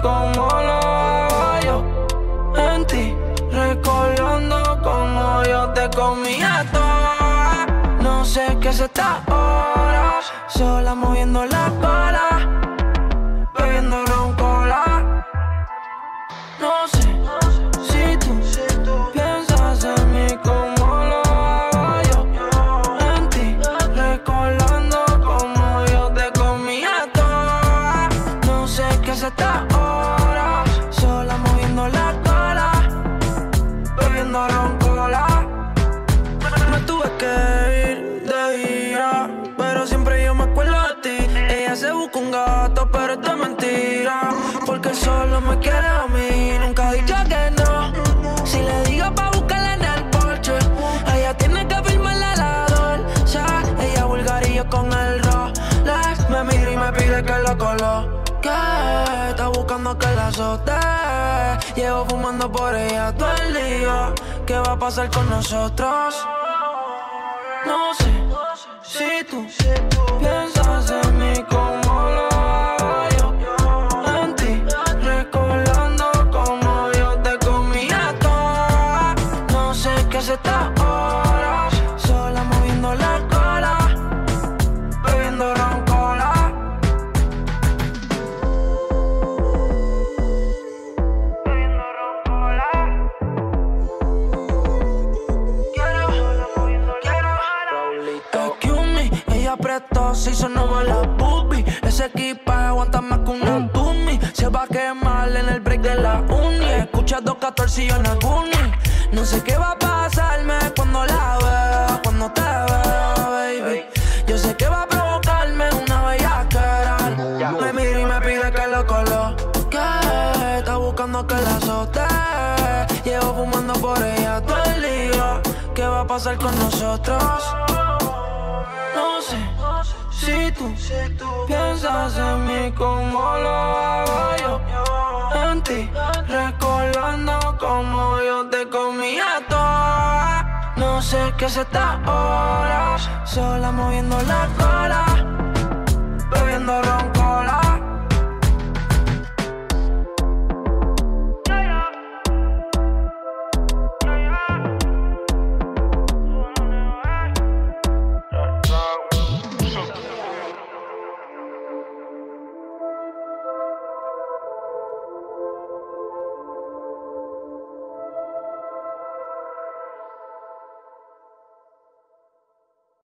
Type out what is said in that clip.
como lo hago yo. En ti, recordando como yo te comía toda. No sé qué es esta hora, sola moviendo la cola, bebiendo ron cola. No sé si tú piensas en mí como lo hago yo. En ti, recordando como yo te comía toda. No sé qué es esta hora, sola moviendo la cola, bebiendo ron cola. Me tuve que ir de gira, pero siempre yo me acuerdo de ti. Ella se busca un gato, pero es de mentira, porque solo me quiere a mí. Nunca ha dicho que no. Si le digo pa' buscarla en el porche, ella tiene que firmarle la Dolce. Ella vulgar y yo con el Rolex. Me mira y me pide que lo coloque. Está buscando que la azote. Llevo fumando por ella todo el día. ¿Qué va a pasar con nosotros? No sé si tú piensas en mí como lo hago yo. En ti, recordando como yo te comía toda. No sé qué es esta hora, sola moviendo la cola, bebiendo ron cola. Bebiendo ron cola. Excuse me, ella apretó, se hizo nueva la boobie. Ese equipaje aguanta más que una Tumi. Se va a quemar en el break de la uni. Escucha 214 y yo en el Goonie. No sé qué va a pasarme cuando la vea, cuando te vea, baby. Yo sé que va a provocarme una bellaquera. Me mira y me pide que lo coloque. Está buscando que la azote. Llevo fumando por ella todo el día. ¿Qué va a pasar con nosotros? No sé si tú piensas en mí como lo hago yo. En ti, recordando como yo te comía toda. No sé qué es esta hora, sola moviendo la cola,